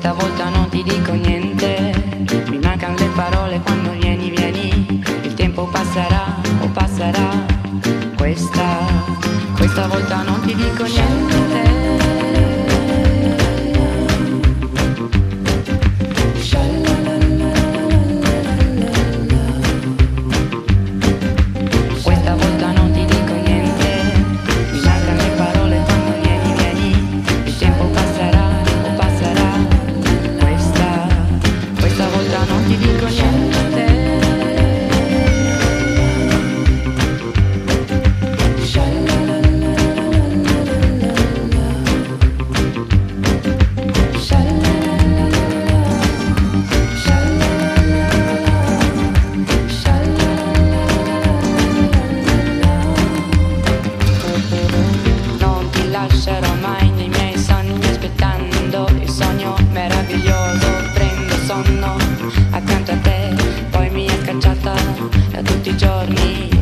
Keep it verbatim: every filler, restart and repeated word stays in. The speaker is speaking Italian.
Questa volta non ti dico niente, mi mancano le parole quando vieni, vieni. Il tempo passerà o passerà. Questa, questa volta non ti dico niente. Accanto a te, poi mi è scacciata da tutti i giorni.